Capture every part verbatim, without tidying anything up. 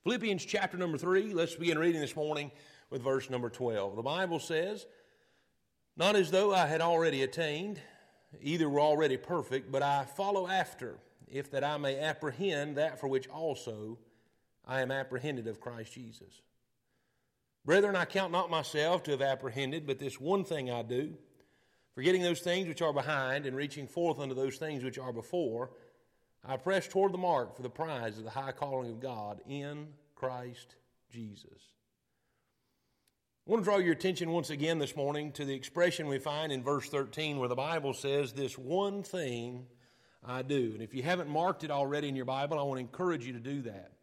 Philippians chapter number three, let's begin reading this morning with verse number twelve. The Bible says, "Not as though I had already attained, either were already perfect, but I follow after, if that I may apprehend that for which also I am apprehended of Christ Jesus. Brethren, I count not myself to have apprehended, but this one thing I do, forgetting those things which are behind, and reaching forth unto those things which are before, I press toward the mark for the prize of the high calling of God in Christ Jesus." I want to draw your attention once again this morning to the expression we find in verse thirteen where the Bible says, "This one thing I do." And if you haven't marked it already in your Bible, I want to encourage you to do that.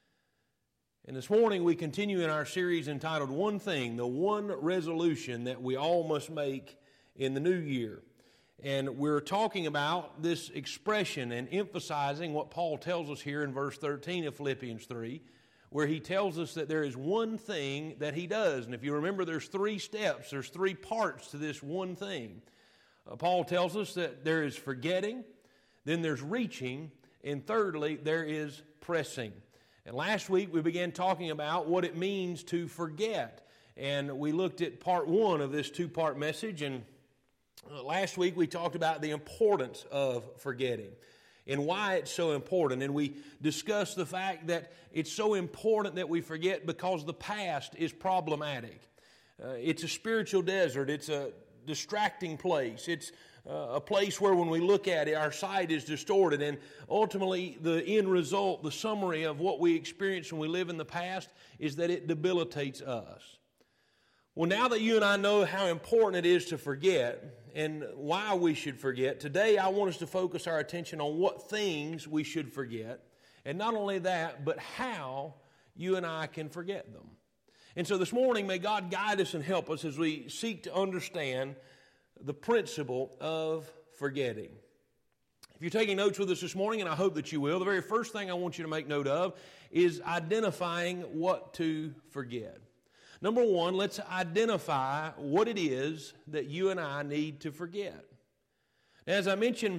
And this morning we continue in our series entitled One Thing, the one resolution that we all must make in the new year. And we're talking about this expression and emphasizing what Paul tells us here in verse thirteen of Philippians three, where he tells us that there is one thing that he does. And if you remember, there's three steps, there's three parts to this one thing. Uh, Paul tells us that there is forgetting, then there's reaching, and thirdly, there is pressing. And last week we began talking about what it means to forget. And we looked at part one of this two-part message, and last week we talked about the importance of forgetting and why it's so important. And we discussed the fact that it's so important that we forget because the past is problematic. Uh, it's a spiritual desert. It's a distracting place. It's uh, a place where when we look at it, our sight is distorted. And ultimately, the end result, the summary of what we experience when we live in the past is that it debilitates us. Well, now that you and I know how important it is to forget and why we should forget, today I want us to focus our attention on what things we should forget. And not only that, but how you and I can forget them. And so this morning, may God guide us and help us as we seek to understand the principle of forgetting. If you're taking notes with us this morning, and I hope that you will, the very first thing I want you to make note of is identifying what to forget. Number one, let's identify what it is that you and I need to forget. As I mentioned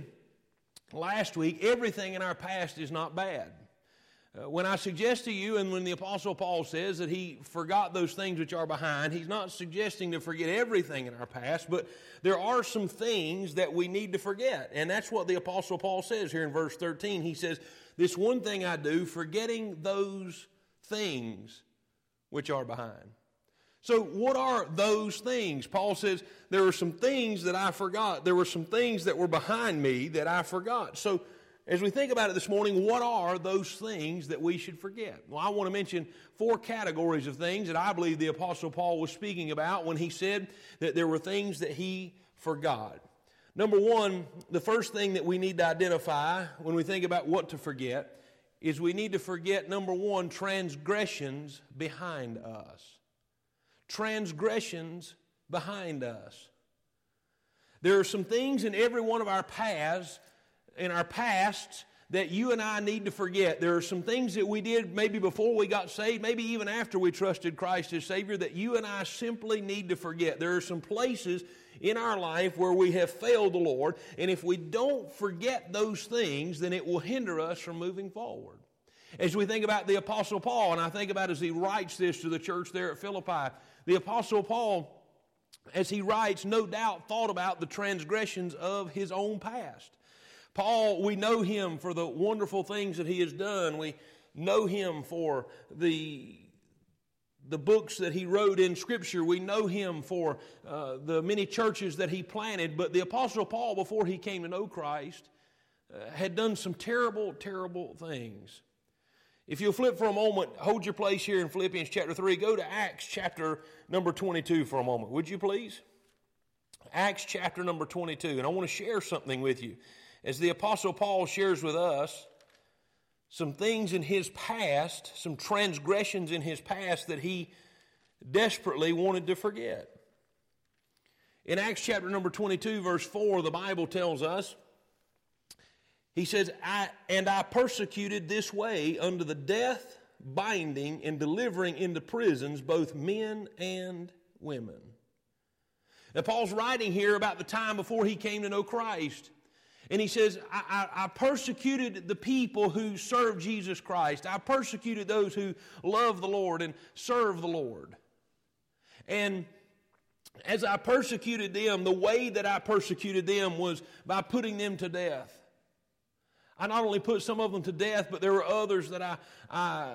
last week, everything in our past is not bad. Uh, when I suggest to you, and when the Apostle Paul says that he forgot those things which are behind, he's not suggesting to forget everything in our past, but there are some things that we need to forget. And that's what the Apostle Paul says here in verse thirteen. He says, "This one thing I do, forgetting those things which are behind." So what are those things? Paul says, there are some things that I forgot. There were some things that were behind me that I forgot. So as we think about it this morning, what are those things that we should forget? Well, I want to mention four categories of things that I believe the Apostle Paul was speaking about when he said that there were things that he forgot. Number one, the first thing that we need to identify when we think about what to forget is we need to forget, number one, transgressions behind us. Transgressions behind us. There are some things in every one of our paths, in our pasts, that you and I need to forget. There are some things that we did maybe before we got saved, maybe even after we trusted Christ as Savior, that you and I simply need to forget. There are some places in our life where we have failed the Lord, and if we don't forget those things, then it will hinder us from moving forward. As we think about the Apostle Paul, and I think about as he writes this to the church there at Philippi, the Apostle Paul, as he writes, no doubt thought about the transgressions of his own past. Paul, we know him for the wonderful things that he has done. We know him for the, the books that he wrote in Scripture. We know him for uh, the many churches that he planted. But the Apostle Paul, before he came to know Christ, uh, had done some terrible, terrible things. If you'll flip for a moment, hold your place here in Philippians chapter three. Go to Acts chapter number twenty-two for a moment, would you please? Acts chapter number twenty-two. And I want to share something with you. As the Apostle Paul shares with us some things in his past, some transgressions in his past that he desperately wanted to forget. In Acts chapter number twenty-two, verse four, the Bible tells us, he says, I, and I persecuted this way unto the death, binding, and delivering into prisons both men and women. Now, Paul's writing here about the time before he came to know Christ. And he says, I, I, I persecuted the people who serve Jesus Christ. I persecuted those who love the Lord and serve the Lord. And as I persecuted them, the way that I persecuted them was by putting them to death. I not only put some of them to death, but there were others that I, I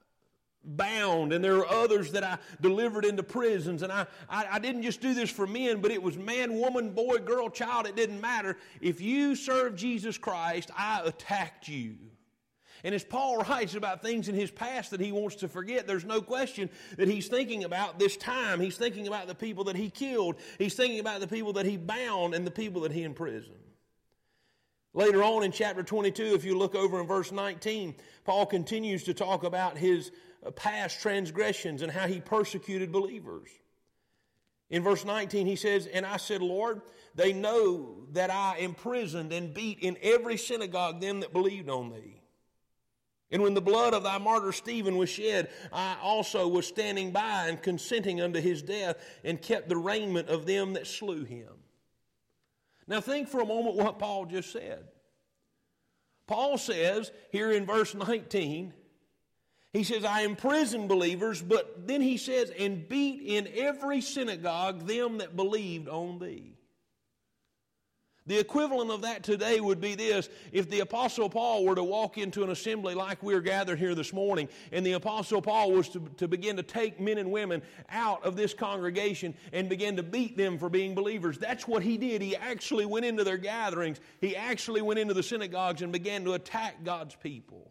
bound, and there were others that I delivered into prisons. And I, I, I didn't just do this for men, but it was man, woman, boy, girl, child. It didn't matter. If you serve Jesus Christ, I attacked you. And as Paul writes about things in his past that he wants to forget, there's no question that he's thinking about this time. He's thinking about the people that he killed. He's thinking about the people that he bound and the people that he imprisoned. Later on in chapter twenty-two, if you look over in verse nineteen, Paul continues to talk about his past transgressions and how he persecuted believers. In verse nineteen, he says, and I said, Lord, they know that I imprisoned and beat in every synagogue them that believed on thee. And when the blood of thy martyr Stephen was shed, I also was standing by and consenting unto his death, and kept the raiment of them that slew him. Now think for a moment what Paul just said. Paul says here in verse nineteen, he says, I imprisoned believers, but then he says, and beat in every synagogue them that believed on thee. The equivalent of that today would be this: if the Apostle Paul were to walk into an assembly like we're gathered here this morning, and the Apostle Paul was to, to begin to take men and women out of this congregation and begin to beat them for being believers. That's what he did. He actually went into their gatherings. He actually went into the synagogues and began to attack God's people.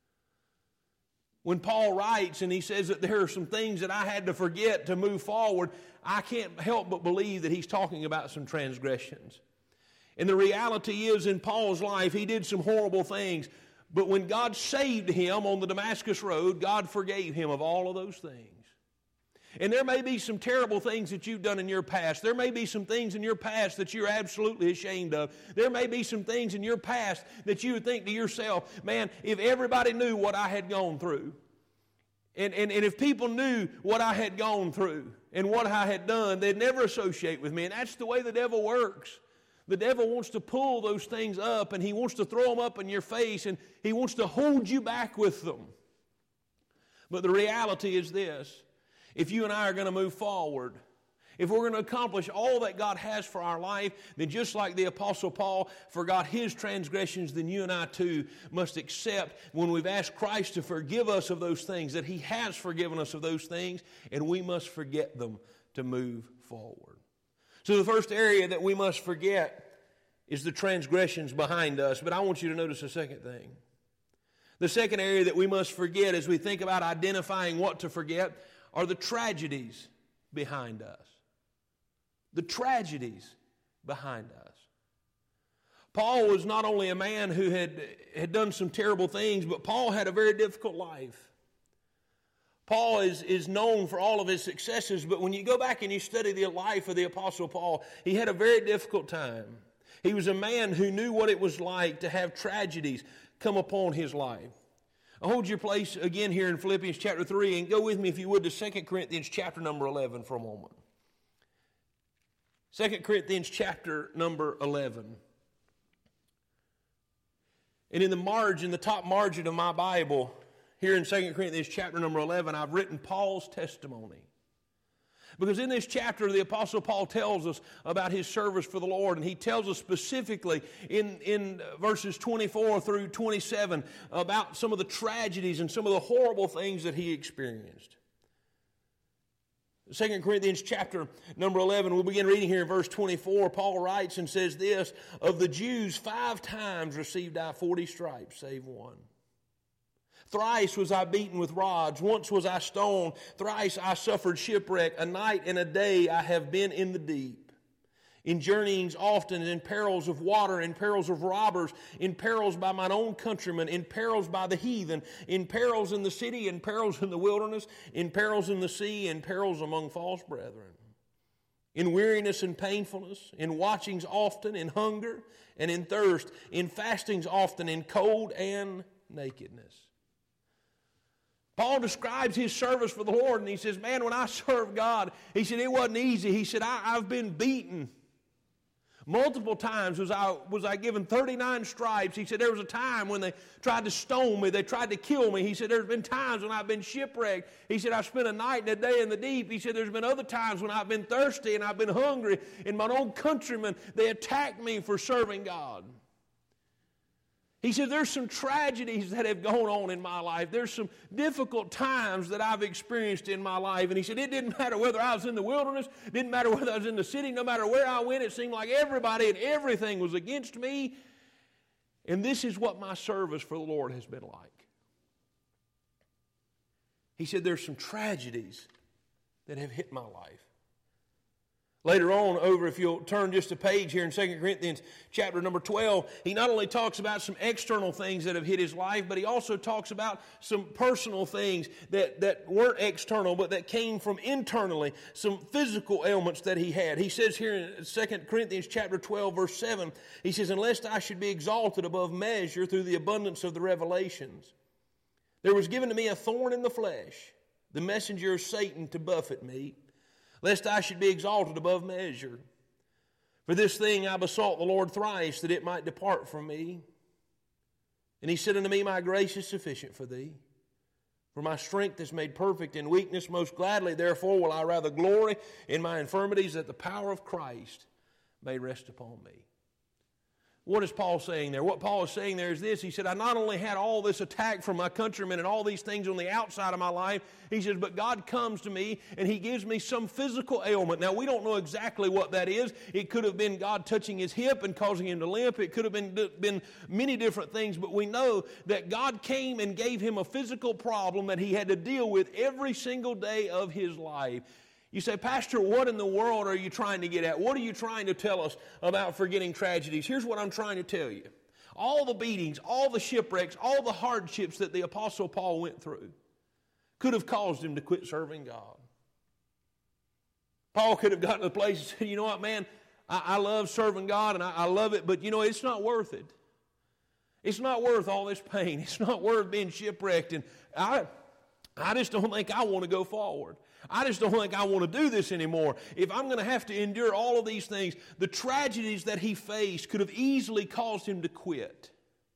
When Paul writes and he says that there are some things that I had to forget to move forward, I can't help but believe that he's talking about some transgressions. And the reality is, in Paul's life, he did some horrible things. But when God saved him on the Damascus Road, God forgave him of all of those things. And there may be some terrible things that you've done in your past. There may be some things in your past that you're absolutely ashamed of. There may be some things in your past that you would think to yourself, man, if everybody knew what I had gone through, and, and, and if people knew what I had gone through and what I had done, they'd never associate with me. And that's the way the devil works. The devil wants to pull those things up, and he wants to throw them up in your face, and he wants to hold you back with them. But the reality is this: if you and I are going to move forward, if we're going to accomplish all that God has for our life, then just like the Apostle Paul forgot his transgressions, then you and I too must accept, when we've asked Christ to forgive us of those things, that he has forgiven us of those things, and we must forget them to move forward. So the first area that we must forget is the transgressions behind us. But I want you to notice a second thing. The second area that we must forget as we think about identifying what to forget are the tragedies behind us. The tragedies behind us. Paul was not only a man who had, had done some terrible things, but Paul had a very difficult life. Paul is, is known for all of his successes, but when you go back and you study the life of the Apostle Paul, he had a very difficult time. He was a man who knew what it was like to have tragedies come upon his life. I'll hold your place again here in Philippians chapter three, and go with me, if you would, to Second Corinthians chapter number eleven for a moment. Second Corinthians chapter number eleven. And in the margin, the top margin of my Bible, here in Second Corinthians chapter number eleven, I've written Paul's testimony. Because in this chapter, the Apostle Paul tells us about his service for the Lord, and he tells us specifically in, in verses twenty-four through twenty-seven about some of the tragedies and some of the horrible things that he experienced. Second Corinthians chapter number eleven, we'll begin reading here in verse twenty-four. Paul writes and says this: of the Jews, five times received I forty stripes, save one. Thrice was I beaten with rods, once was I stoned, thrice I suffered shipwreck, a night and a day I have been in the deep. In journeyings often, in perils of water, in perils of robbers, in perils by mine own countrymen, in perils by the heathen, in perils in the city, in perils in the wilderness, in perils in the sea, in perils among false brethren. In weariness and painfulness, in watchings often, in hunger and in thirst, in fastings often, in cold and nakedness. Paul describes his service for the Lord, and he says, man, when I served God, he said, it wasn't easy. He said, I, I've been beaten Multiple times was I, was I given thirty-nine stripes. He said, there was a time when they tried to stone me. They tried to kill me. He said, there's been times when I've been shipwrecked. He said, I spent a night and a day in the deep. He said, there's been other times when I've been thirsty and I've been hungry. And my own countrymen, they attacked me for serving God. He said, there's some tragedies that have gone on in my life. There's some difficult times that I've experienced in my life. And he said, it didn't matter whether I was in the wilderness, it didn't matter whether I was in the city, no matter where I went, it seemed like everybody and everything was against me. And this is what my service for the Lord has been like. He said, there's some tragedies that have hit my life. Later on, over, if you'll turn just a page here in Second Corinthians chapter number twelve, he not only talks about some external things that have hit his life, but he also talks about some personal things that, that weren't external, but that came from internally, some physical ailments that he had. He says here in Second Corinthians chapter twelve, verse seven, he says, unless I should be exalted above measure through the abundance of the revelations, there was given to me a thorn in the flesh, the messenger of Satan to buffet me, lest I should be exalted above measure. For this thing I besought the Lord thrice, that it might depart from me. And he said unto me, my grace is sufficient for thee, for my strength is made perfect in weakness. Most gladly, therefore, will I rather glory in my infirmities, that the power of Christ may rest upon me. What is Paul saying there? What Paul is saying there is this. He said, I not only had all this attack from my countrymen and all these things on the outside of my life, he says, but God comes to me and he gives me some physical ailment. Now, we don't know exactly what that is. It could have been God touching his hip and causing him to limp. It could have been, been many different things, but we know that God came and gave him a physical problem that he had to deal with every single day of his life. You say, Pastor, what in the world are you trying to get at? What are you trying to tell us about forgetting tragedies? Here's what I'm trying to tell you. All the beatings, all the shipwrecks, all the hardships that the Apostle Paul went through could have caused him to quit serving God. Paul could have gotten to the place and said, you know what, man, I, I love serving God and I, I love it, but you know, it's not worth it. It's not worth all this pain. It's not worth being shipwrecked. And I, I just don't think I want to go forward. I just don't think I want to do this anymore. If I'm going to have to endure all of these things, the tragedies that he faced could have easily caused him to quit.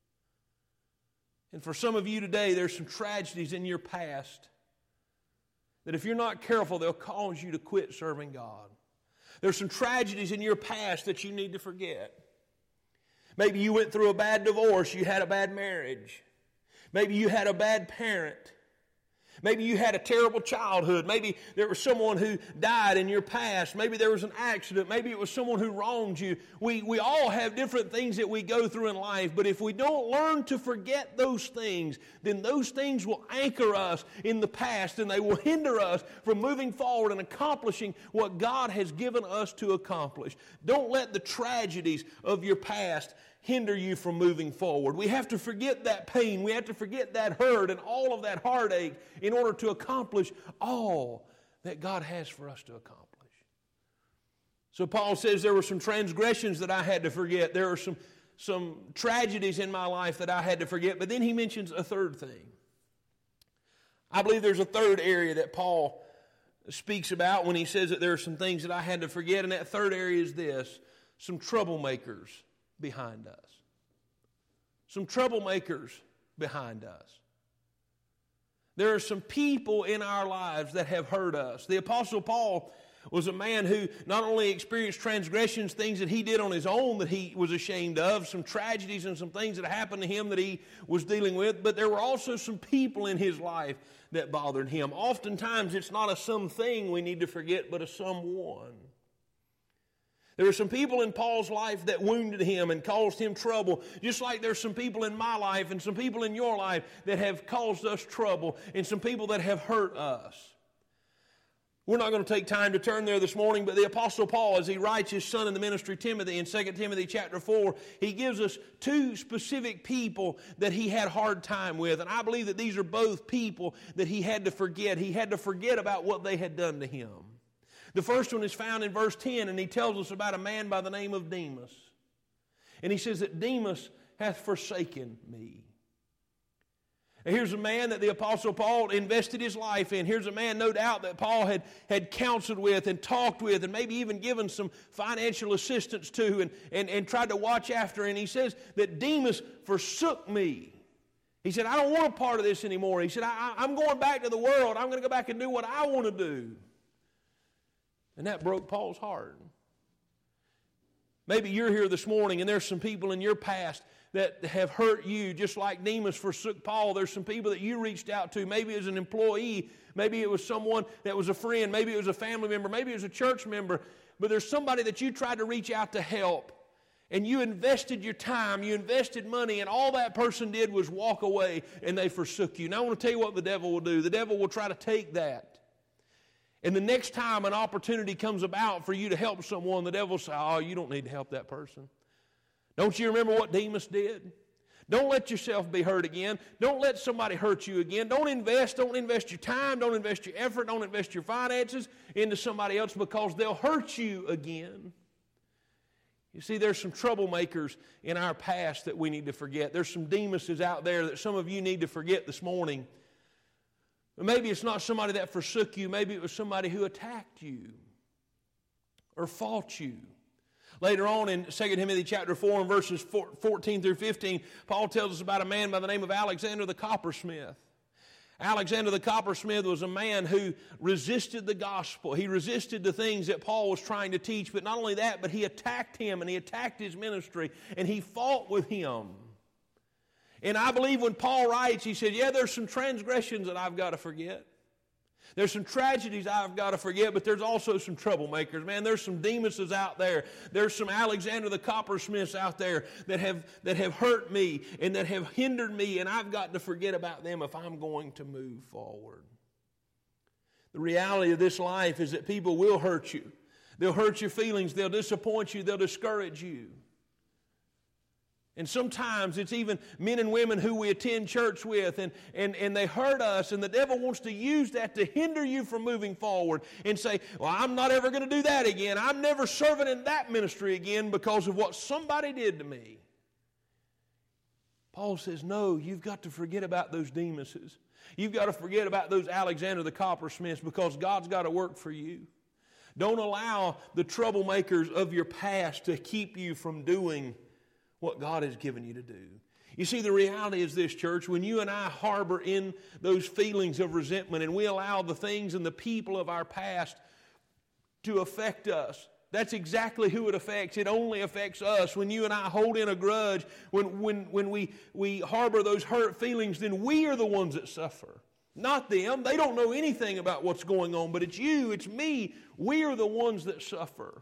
And for some of you today, there's some tragedies in your past that if you're not careful, they'll cause you to quit serving God. There's some tragedies in your past that you need to forget. Maybe you went through a bad divorce, you had a bad marriage. Maybe you had a bad parent. Maybe you had a terrible childhood. Maybe there was someone who died in your past. Maybe there was an accident. Maybe it was someone who wronged you. We, we all have different things that we go through in life, but if we don't learn to forget those things, then those things will anchor us in the past and they will hinder us from moving forward and accomplishing what God has given us to accomplish. Don't let the tragedies of your past hinder you from moving forward. We have to forget that pain. We have to forget that hurt and all of that heartache in order to accomplish all that God has for us to accomplish. So Paul says there were some transgressions that I had to forget. There are some, some tragedies in my life that I had to forget. But then he mentions a third thing. I believe there's a third area that Paul speaks about when he says that there are some things that I had to forget. And that third area is this: some troublemakers behind us. Some troublemakers behind us. There are some people in our lives that have hurt us. The Apostle Paul was a man who not only experienced transgressions, things that he did on his own that he was ashamed of, some tragedies and some things that happened to him that he was dealing with, but there were also some people in his life that bothered him. Oftentimes it's not a something we need to forget, but a someone. There were some people in Paul's life that wounded him and caused him trouble, just like there's some people in my life and some people in your life that have caused us trouble and some people that have hurt us. We're not going to take time to turn there this morning, but the Apostle Paul, as he writes his son in the ministry, Timothy, in Second Timothy chapter four, he gives us two specific people that he had a hard time with. And I believe that these are both people that he had to forget. He had to forget about what they had done to him. The first one is found in verse ten, and he tells us about a man by the name of Demas. And he says that Demas hath forsaken me. Here's a man that the Apostle Paul invested his life in. Here's a man, no doubt, that Paul had, had counseled with and talked with and maybe even given some financial assistance to and, and, and tried to watch after. And he says that Demas forsook me. He said, I don't want a part of this anymore. He said, I, I'm going back to the world. I'm going to go back and do what I want to do. And that broke Paul's heart. Maybe you're here this morning and there's some people in your past that have hurt you, just like Demas forsook Paul. There's some people that you reached out to. Maybe it was an employee. Maybe it was someone that was a friend. Maybe it was a family member. Maybe it was a church member. But there's somebody that you tried to reach out to help. And you invested your time, you invested money, and all that person did was walk away and they forsook you. Now I want to tell you what the devil will do. The devil will try to take that. And the next time an opportunity comes about for you to help someone, the devil will say, oh, you don't need to help that person. Don't you remember what Demas did? Don't let yourself be hurt again. Don't let somebody hurt you again. Don't invest. Don't invest your time. Don't invest your effort. Don't invest your finances into somebody else because they'll hurt you again. You see, there's some troublemakers in our past that we need to forget. There's some Demases out there that some of you need to forget this morning. Maybe it's not somebody that forsook you. Maybe it was somebody who attacked you or fought you. Later on in Second Timothy chapter four and verses fourteen through fifteen, Paul tells us about a man by the name of Alexander the coppersmith. Alexander the coppersmith was a man who resisted the gospel. He resisted the things that Paul was trying to teach. But not only that, but he attacked him and he attacked his ministry and he fought with him. And I believe when Paul writes, he said, yeah, there's some transgressions that I've got to forget. There's some tragedies I've got to forget, but there's also some troublemakers. Man, there's some Demases out there. There's some Alexander the coppersmiths out there that have, that have hurt me and that have hindered me, and I've got to forget about them if I'm going to move forward. The reality of this life is that people will hurt you. They'll hurt your feelings. They'll disappoint you. They'll discourage you. And sometimes it's even men and women who we attend church with and, and, and they hurt us, and the devil wants to use that to hinder you from moving forward and say, well, I'm not ever going to do that again. I'm never serving in that ministry again because of what somebody did to me. Paul says, no, you've got to forget about those Demases. You've got to forget about those Alexander the coppersmiths because God's got to work for you. Don't allow the troublemakers of your past to keep you from doing what God has given you to do. You see, the reality is this, church, when you and I harbor in those feelings of resentment and we allow the things and the people of our past to affect us, that's exactly who it affects. It only affects us. When you and I hold in a grudge, when, when, when we, we harbor those hurt feelings, then we are the ones that suffer. Not them. They don't know anything about what's going on, but it's you, it's me. We are the ones that suffer.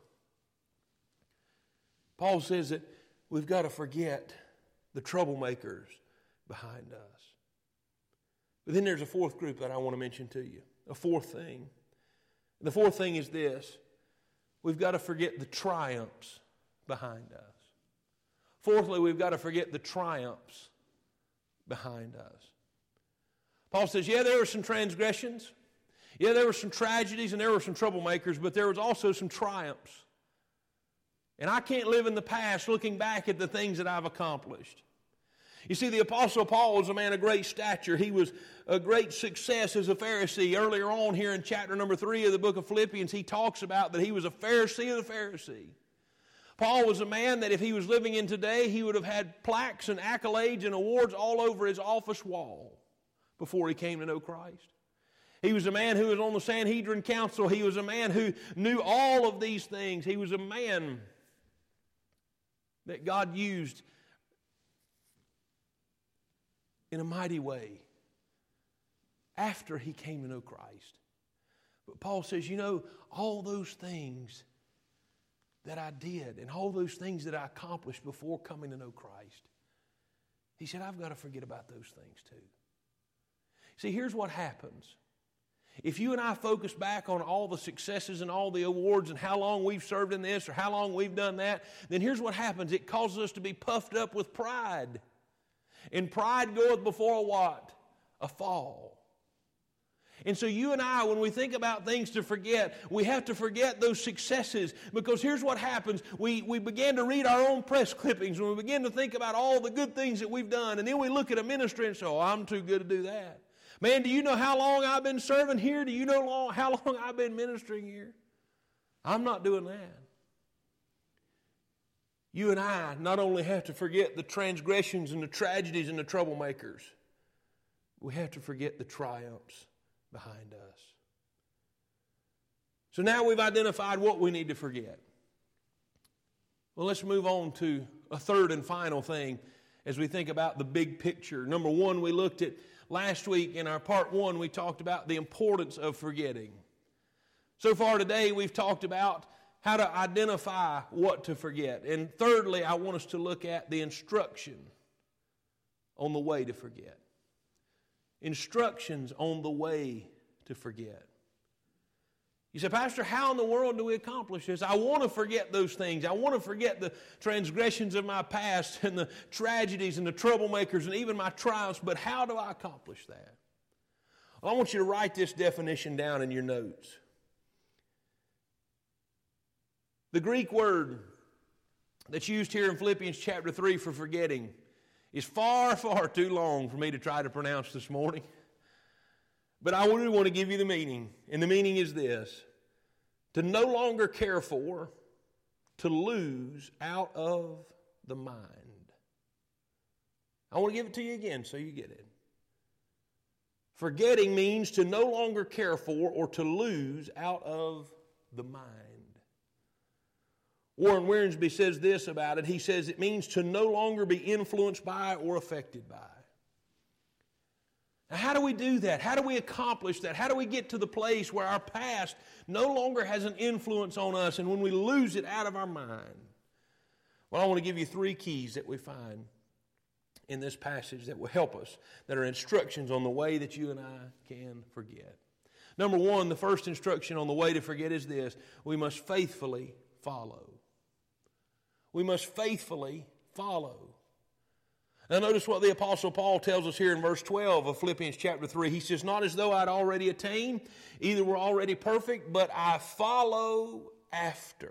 Paul says that we've got to forget the troublemakers behind us. But then there's a fourth group that I want to mention to you. A fourth thing. And the fourth thing is this. We've got to forget the triumphs behind us. Fourthly, we've got to forget the triumphs behind us. Paul says, yeah, there were some transgressions. Yeah, there were some tragedies and there were some troublemakers, but there was also some triumphs. And I can't live in the past looking back at the things that I've accomplished. You see, the Apostle Paul was a man of great stature. He was a great success as a Pharisee. Earlier on here in chapter number three of the book of Philippians, he talks about that he was a Pharisee of the Pharisee. Paul was a man that if he was living in today, he would have had plaques and accolades and awards all over his office wall before he came to know Christ. He was a man who was on the Sanhedrin Council. He was a man who knew all of these things. He was a man that God used in a mighty way after he came to know Christ. But Paul says, you know, all those things that I did and all those things that I accomplished before coming to know Christ, he said, I've got to forget about those things too. See, here's what happens. If you and I focus back on all the successes and all the awards and how long we've served in this or how long we've done that, then here's what happens. It causes us to be puffed up with pride. And pride goeth before a what? A fall. And so you and I, when we think about things to forget, we have to forget those successes, because here's what happens. We, we begin to read our own press clippings, and we begin to think about all the good things that we've done, and then we look at a ministry and say, oh, I'm too good to do that. Man, do you know how long I've been serving here? Do you know long, how long I've been ministering here? I'm not doing that. You and I not only have to forget the transgressions and the tragedies and the troublemakers, we have to forget the triumphs behind us. So now we've identified what we need to forget. Well, let's move on to a third and final thing as we think about the big picture. Number one, we looked at last week in our part one, we talked about the importance of forgetting. So far today, we've talked about how to identify what to forget. And thirdly, I want us to look at the instruction on the way to forget. Instructions on the way to forget. You say, Pastor, how in the world do we accomplish this? I want to forget those things. I want to forget the transgressions of my past and the tragedies and the troublemakers and even my triumphs, but how do I accomplish that? Well, I want you to write this definition down in your notes. The Greek word that's used here in Philippians chapter three for forgetting is far, far too long for me to try to pronounce this morning. But I really want to give you the meaning. And the meaning is this: to no longer care for, to lose out of the mind. I want to give it to you again so you get it. Forgetting means to no longer care for or to lose out of the mind. Warren Wiersbe says this about it. He says it means to no longer be influenced by or affected by. Now, how do we do that? How do we accomplish that? How do we get to the place where our past no longer has an influence on us and when we lose it out of our mind? Well, I want to give you three keys that we find in this passage that will help us, that are instructions on the way that you and I can forget. Number one, the first instruction on the way to forget is this: we must faithfully follow. We must faithfully follow. Now notice what the Apostle Paul tells us here in verse twelve of Philippians chapter three. He says, not as though I'd already attained, either were already perfect, but I follow after.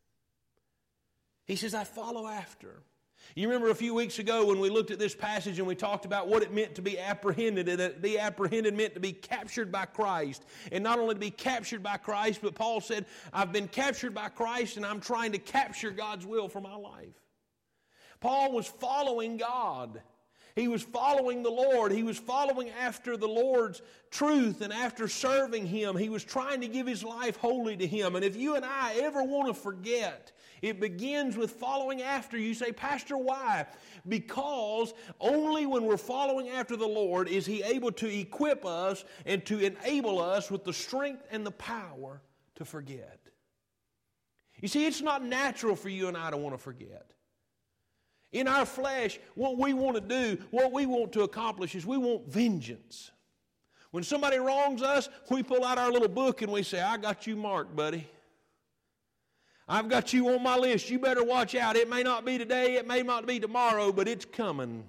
He says, I follow after. You remember a few weeks ago when we looked at this passage and we talked about what it meant to be apprehended, and that to be apprehended meant to be captured by Christ. And not only to be captured by Christ, but Paul said, I've been captured by Christ and I'm trying to capture God's will for my life. Paul was following God. He was following the Lord. He was following after the Lord's truth and after serving Him. He was trying to give his life wholly to Him. And if you and I ever want to forget, it begins with following after. You say, Pastor, why? Because only when we're following after the Lord is He able to equip us and to enable us with the strength and the power to forget. You see, it's not natural for you and I to want to forget. In our flesh, what we want to do, what we want to accomplish is we want vengeance. When somebody wrongs us, we pull out our little book and we say, I got you marked, buddy. I've got you on my list. You better watch out. It may not be today, it may not be tomorrow, but it's coming.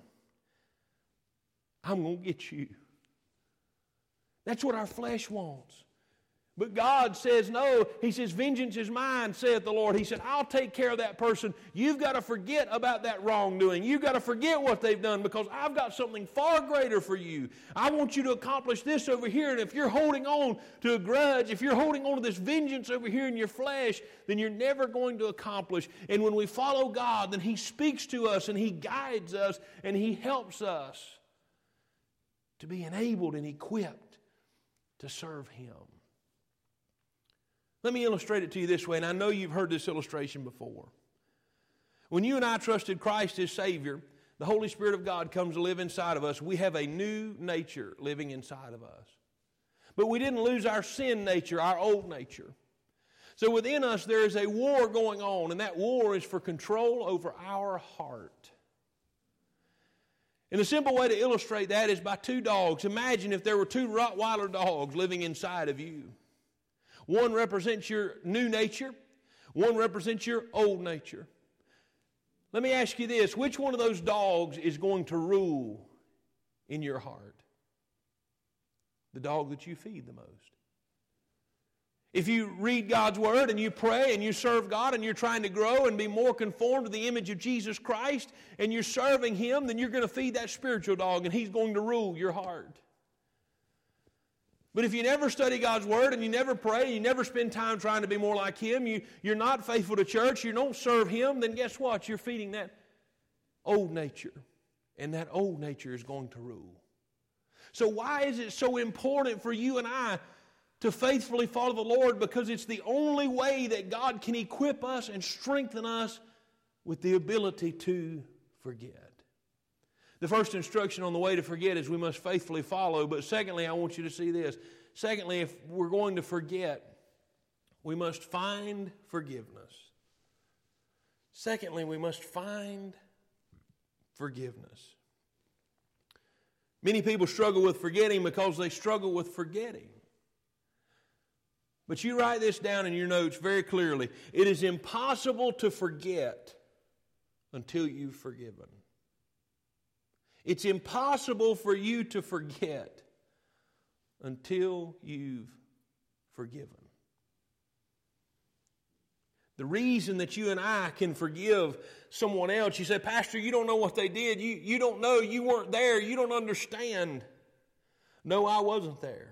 I'm going to get you. That's what our flesh wants. But God says no. He says, vengeance is mine, saith the Lord. He said, I'll take care of that person. You've got to forget about that wrongdoing. You've got to forget what they've done because I've got something far greater for you. I want you to accomplish this over here. And if you're holding on to a grudge, if you're holding on to this vengeance over here in your flesh, then you're never going to accomplish. And when we follow God, then He speaks to us and He guides us and He helps us to be enabled and equipped to serve Him. Let me illustrate it to you this way, and I know you've heard this illustration before. When you and I trusted Christ as Savior, the Holy Spirit of God comes to live inside of us. We have a new nature living inside of us. But we didn't lose our sin nature, our old nature. So within us there is a war going on, and that war is for control over our heart. And the simple way to illustrate that is by two dogs. Imagine if there were two Rottweiler dogs living inside of you. One represents your new nature. One represents your old nature. Let me ask you this. Which one of those dogs is going to rule in your heart? The dog that you feed the most. If you read God's Word and you pray and you serve God and you're trying to grow and be more conformed to the image of Jesus Christ and you're serving Him, then you're going to feed that spiritual dog and he's going to rule your heart. But if you never study God's Word and you never pray, you never spend time trying to be more like Him, you, you're not faithful to church, you don't serve Him, then guess what? You're feeding that old nature. And that old nature is going to rule. So why is it so important for you and I to faithfully follow the Lord? Because it's the only way that God can equip us and strengthen us with the ability to forget. The first instruction on the way to forget is we must faithfully follow. But secondly, I want you to see this. Secondly, if we're going to forget, we must find forgiveness. Secondly, we must find forgiveness. Many people struggle with forgetting because they struggle with forgetting. But you write this down in your notes very clearly. It is impossible to forget until you've forgiven. It's impossible for you to forget until you've forgiven. The reason that you and I can forgive someone else, you say, Pastor, you don't know what they did. You, you don't know. You weren't there. You don't understand. No, I wasn't there.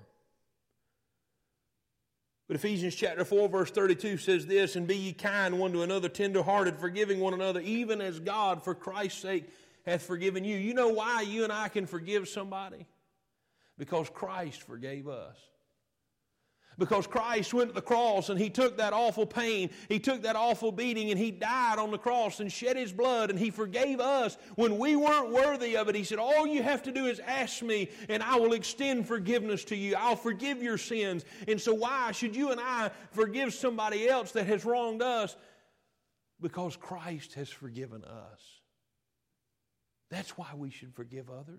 But Ephesians chapter four, verse thirty-two says this, and be ye kind one to another, tenderhearted, forgiving one another, even as God, for Christ's sake, hath forgiven you. You know why you and I can forgive somebody? Because Christ forgave us. Because Christ went to the cross and He took that awful pain, He took that awful beating, and He died on the cross and shed His blood, and He forgave us when we weren't worthy of it. He said, all you have to do is ask me, and I will extend forgiveness to you. I'll forgive your sins. And so why should you and I forgive somebody else that has wronged us? Because Christ has forgiven us. That's why we should forgive others.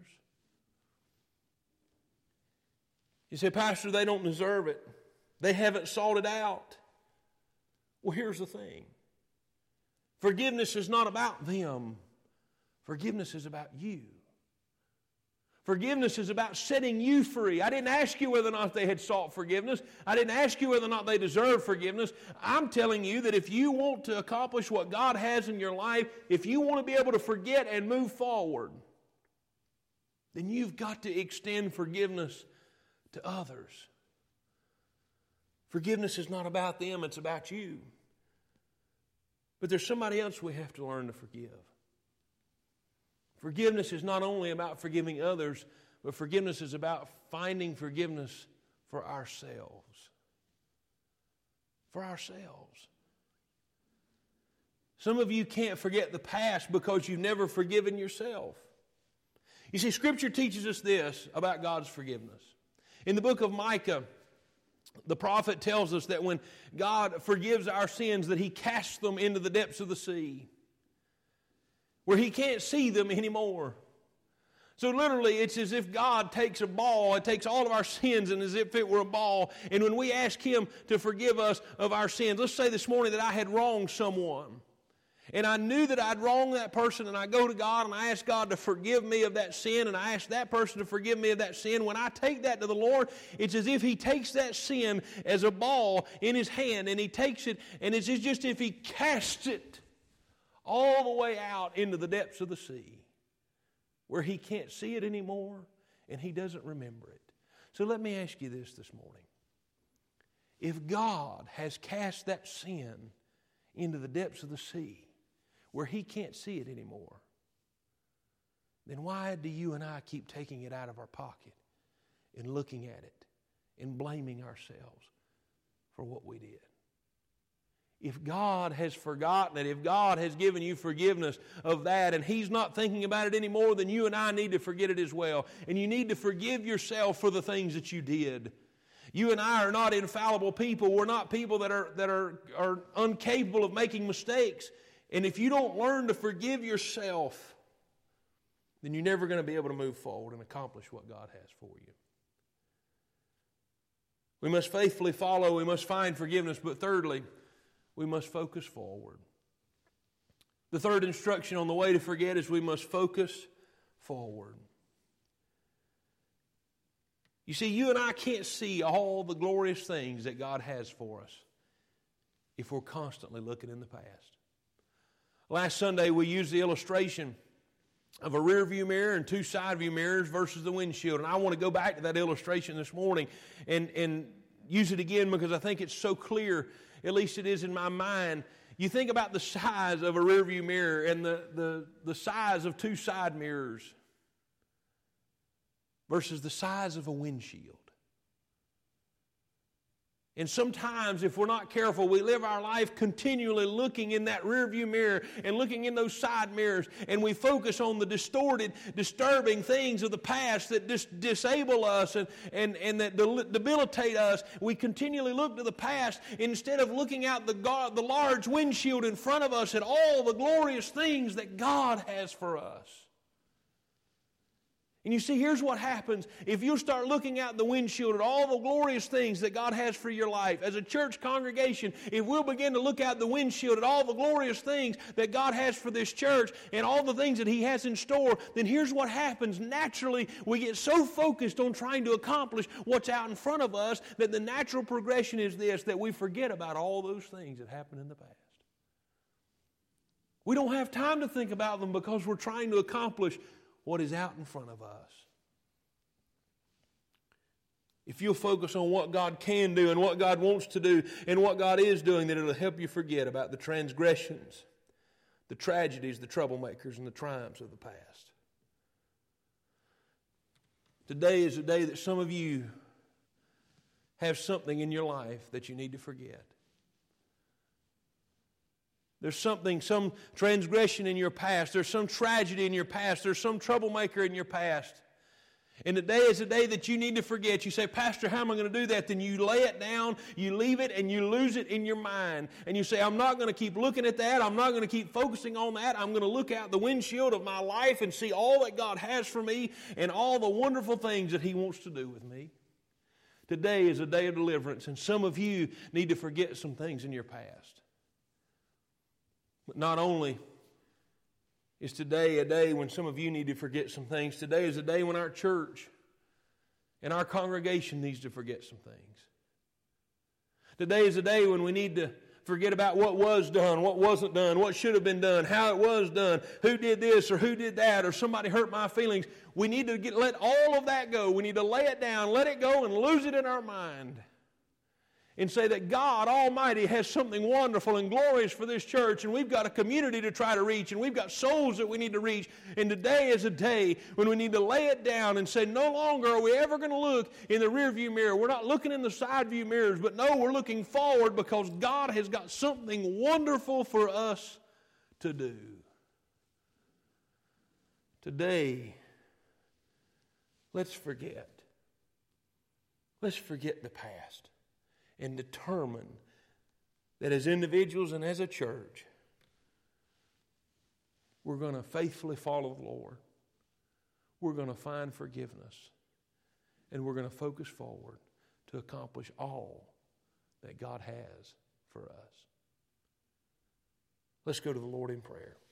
You say, Pastor, they don't deserve it. They haven't sought it out. Well, here's the thing. Forgiveness is not about them. Forgiveness is about you. Forgiveness is about setting you free. I didn't ask you whether or not they had sought forgiveness. I didn't ask you whether or not they deserve forgiveness. I'm telling you that if you want to accomplish what God has in your life, if you want to be able to forget and move forward, then you've got to extend forgiveness to others. Forgiveness is not about them, it's about you. But there's somebody else we have to learn to forgive. Forgiveness is not only about forgiving others, but forgiveness is about finding forgiveness for ourselves. For ourselves. Some of you can't forget the past because you've never forgiven yourself. You see, Scripture teaches us this about God's forgiveness. In the book of Micah, the prophet tells us that when God forgives our sins, that He casts them into the depths of the sea, where He can't see them anymore. So literally, it's as if God takes a ball, it takes all of our sins and as if it were a ball, and when we ask Him to forgive us of our sins, let's say this morning that I had wronged someone, and I knew that I'd wronged that person, and I go to God and I ask God to forgive me of that sin, and I ask that person to forgive me of that sin. When I take that to the Lord, it's as if He takes that sin as a ball in His hand, and He takes it, and it's just if He casts it all the way out into the depths of the sea, where He can't see it anymore, and He doesn't remember it. So let me ask you this this morning. If God has cast that sin into the depths of the sea, where He can't see it anymore, then why do you and I keep taking it out of our pocket and looking at it and blaming ourselves for what we did? If God has forgotten it, if God has given you forgiveness of that and He's not thinking about it anymore, then you and I need to forget it as well. And you need to forgive yourself for the things that you did. You and I are not infallible people. We're not people that are, that are, are incapable of making mistakes. And if you don't learn to forgive yourself, then you're never going to be able to move forward and accomplish what God has for you. We must faithfully follow. We must find forgiveness. But thirdly, we must focus forward. The third instruction on the way to forget is we must focus forward. You see, you and I can't see all the glorious things that God has for us if we're constantly looking in the past. Last Sunday, we used the illustration of a rear view mirror and two side view mirrors versus the windshield. And I want to go back to that illustration this morning and, and use it again because I think it's so clear, at least it is in my mind. You think about the size of a rear view mirror and the, the, the size of two side mirrors versus the size of a windshield. And sometimes, if we're not careful, we live our life continually looking in that rearview mirror and looking in those side mirrors, and we focus on the distorted, disturbing things of the past that dis- disable us and, and, and that debilitate us. We continually look to the past instead of looking out the, God, the large windshield in front of us at all the glorious things that God has for us. And you see, here's what happens. If you start looking out the windshield at all the glorious things that God has for your life, as a church congregation, if we'll begin to look out the windshield at all the glorious things that God has for this church and all the things that He has in store, then here's what happens. Naturally, we get so focused on trying to accomplish what's out in front of us that the natural progression is this, that we forget about all those things that happened in the past. We don't have time to think about them because we're trying to accomplish what is out in front of us. If you'll focus on what God can do and what God wants to do and what God is doing, then it'll help you forget about the transgressions, the tragedies, the troublemakers, and the triumphs of the past. Today is a day that some of you have something in your life that you need to forget. There's something, some transgression in your past. There's some tragedy in your past. There's some troublemaker in your past. And today is a day that you need to forget. You say, Pastor, how am I going to do that? Then you lay it down, you leave it, and you lose it in your mind. And you say, I'm not going to keep looking at that. I'm not going to keep focusing on that. I'm going to look out the windshield of my life and see all that God has for me and all the wonderful things that He wants to do with me. Today is a day of deliverance, and some of you need to forget some things in your past. But not only is today a day when some of you need to forget some things, today is a day when our church and our congregation needs to forget some things. Today is a day when we need to forget about what was done, what wasn't done, what should have been done, how it was done, who did this or who did that, or somebody hurt my feelings. We need to get, let all of that go. We need to lay it down, let it go, and lose it in our mind. And say that God Almighty has something wonderful and glorious for this church, and we've got a community to try to reach, and we've got souls that we need to reach. And today is a day when we need to lay it down and say, no longer are we ever going to look in the rearview mirror. We're not looking in the side view mirrors, but no, we're looking forward because God has got something wonderful for us to do. Today, let's forget. Let's forget the past. And determine that as individuals and as a church, we're going to faithfully follow the Lord. We're going to find forgiveness. And we're going to focus forward to accomplish all that God has for us. Let's go to the Lord in prayer.